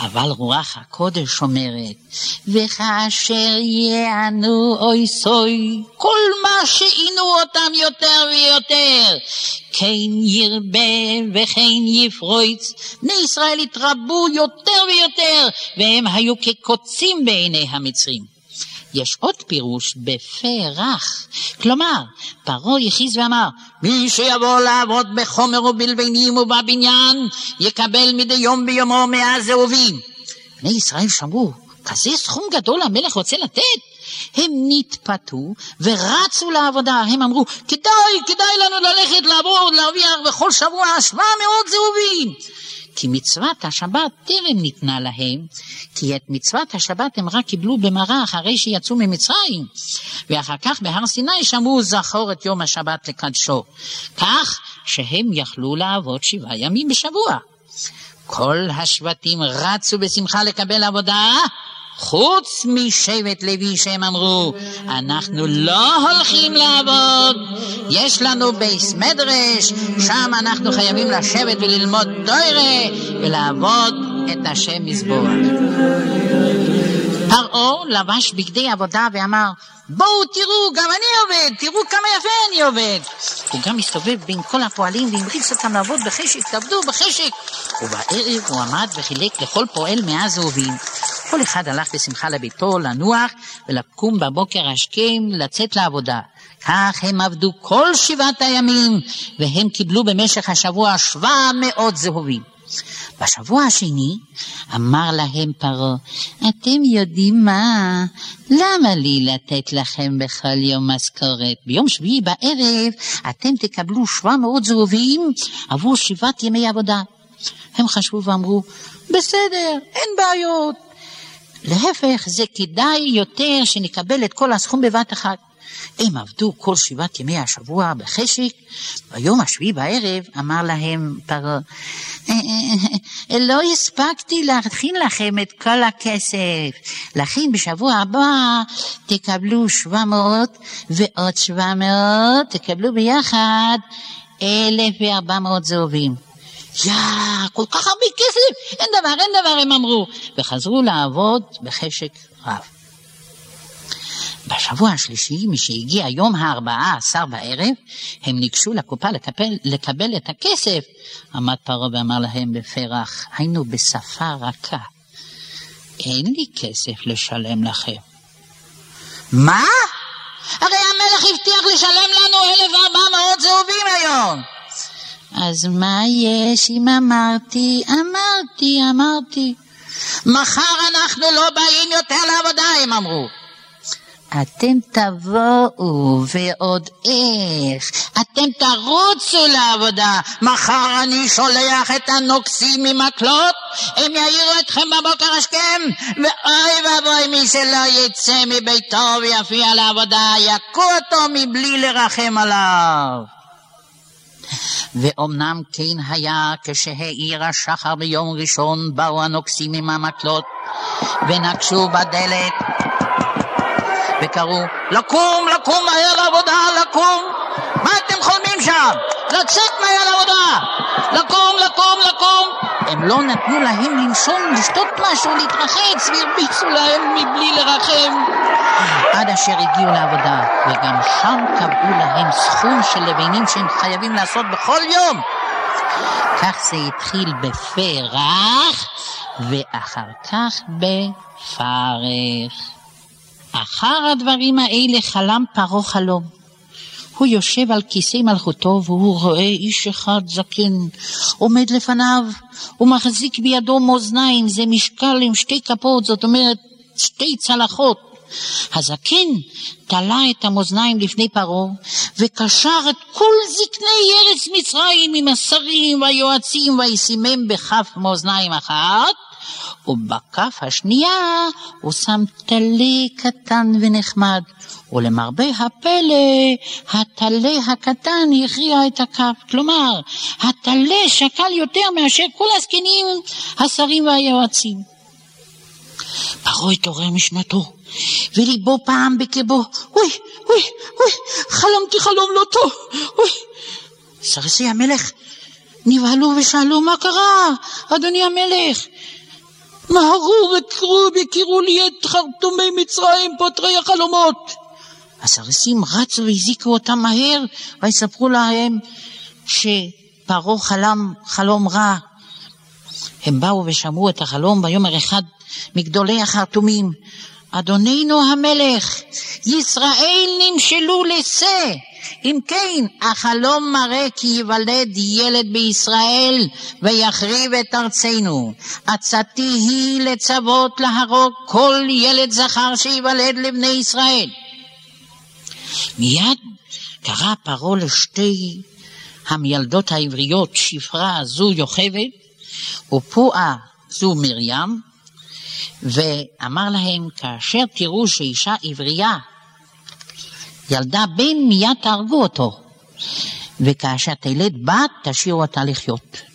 אבל רוח הקודש אומרת, וכאשר יענו אוי סוי, כל מה שעינו אותם יותר ויותר, כן ירבה וכן יפרוץ, בני ישראל התרבו יותר ויותר, והם היו כקוצים בעיני המצרים. יש עוד פירוש בפרח, כלומר, פרעה הכריז ואמר, מי שיבוא לעבוד בחומר ובלבנים ובבניין, יקבל מדי יום ביומו 100 זהובים. בני ישראל שמעו, כזה סכום גדול המלך רוצה לתת? הם נתפתו ורצו לעבודה, הם אמרו, כדאי לנו ללכת לעבוד, להרוויח בכל שבוע 700 זהובים. כי מצוות השבת טרם ניתנה להם, כי את מצוות השבת הם רק קיבלו במראה אחרי שיצאו ממצרים, ואחר כך בהר סיני שמעו זכור את יום השבת לקדשו, כך שהם יכלו לעבוד 7 ימים בשבוע. כל השבטים רצו בשמחה לקבל עבודה, חוץ משבט לוי שהם אמרו, אנחנו לא הולכים לעבוד, יש לנו בייס מדרש, שם אנחנו חייבים לשבת וללמוד תורה ולעבוד את השם מזבוח. פרעה לבש בגדי עבודה ואמר, בואו תראו, גם אני עובד, תראו כמה יפה אני עובד. הוא גם מסתובב בין כל הפועלים והמריץ אותם לעבוד בחשק, תעבדו בחשק. ובערב הוא עמד וחילק לכל פועל 100 זהובים. כל אחד הלך בשמחה לביתו לנוח ולקום בבוקר השכם לצאת לעבודה. כך הם עבדו כל 7 הימים, והם קיבלו במשך השבוע 700 זהובים. בשבוע השני אמר להם פרעה, אתם יודעים מה? למה לי לתת לכם בכל יום משכורת? ביום שביעי בערב אתם תקבלו 700 זהובים עבור 7 ימי עבודה. הם חשבו ואמרו, בסדר, אין בעיות. להפך, זה כדאי יותר שנקבל את כל הסכום בבת אחת. הם עבדו כל 7 ימי השבוע בחשק. ביום השביעי בערב אמר להם פרעה, לא הספקתי להכין לכם את כל הכסף, לכן בשבוע הבא תקבלו 700 ועוד 700, תקבלו ביחד 1,400 זהובים. כל כך הרבה כסף, אין דבר, הם אמרו, וחזרו לעבוד בחשק רב. בשבוע השלישי, משהגיע יום ה-14 בערב, הם ניגשו לקופה לקבל את הכסף. עמד פרעה ואמר להם בפרח, היינו בשפה רכה, אין לי כסף לשלם לכם. מה? הרי המלך הבטיח לשלם לנו 1,400 זהובים היום. אז מה יש אם אמרתי? מחר אנחנו לא באים יותר לעבודה, הם אמרו. אתם תבואו ועוד איך, אתם תרוצו לעבודה, מחר אני שולח את הנוקסים ממקלות, הם יעירו אתכם בבוקר השכם, ואוי ואבוי מי שלא יצא מביתו ויפיע לעבודה, יכו אותו מבלי לרחם עליו. ואומנם כן היה, כשהאיר השחר ביום ראשון באו הנוקסים עם המקלות ונקשו בדלת וקראו, לקום מהר לעבודה, לקום. מה אתם חולמים שם? לצאת מהר לעבודה, לקום. הם לא נתנו להם לנשום, לשתות משהו, להתרחץ, והרביצו להם מבלי לרחם, עד אשר הגיעו לעבודה, וגם שם קבעו להם סכום של לבנים שהם חייבים לעשות בכל יום. כך זה התחיל בפרח ואחר כך בפרך. אחר הדברים האלה חלם פרעה חלום. הוא יושב על כיסא מלכותו והוא רואה איש אחד זקן עומד לפניו, הוא מחזיק בידו מאזניים, זה משקל עם 2 כפות, זאת אומרת 2 צלחות. הזקן תלה את המאזניים לפני פרעה וקשר את כל זקני ארץ מצרים עם השרים והיועצים וישימם בכף מאזניים אחת, ובכף השנייה הוא שם טלה קטן ונחמד, ולמרבה הפלא הטלה הקטן הכריע את הכף. כלומר, הטלה שקל יותר מאשר כל הזקנים, השרים והיועצים. פרעה התעורר משנתו וליבו פעם בקרבו, אוי, חלמתי חלום לא טוב. סרסי המלך נבהלו ושאלו, מה קרה, אדוני המלך? מהרו וקראו לי את חרטומי מצרים פותרי החלומות. הסרסים רצו והזיקו אותם מהר ויספרו להם שפרעה חלום רע. הם באו ושמעו את החלום, ויאמר אחד מגדולי החרטומים, אדוננו המלך, ישראל נמשלו לשא. אם כן, החלום מראה כי ייוולד ילד בישראל ויחריב את ארצנו. עצתי היא לצוות להרוג כל ילד זכר שיוולד לבני ישראל. מיד קרא פרעה לשתי המילדות העבריות, שפרה זו יוכבד ופועה זו מרים, ואמר להם, כאשר תראו שאישה עברייה ילדה בן, מיד תהרגו אותו, וכאשר תלד בת תשאירו אותה לחיות.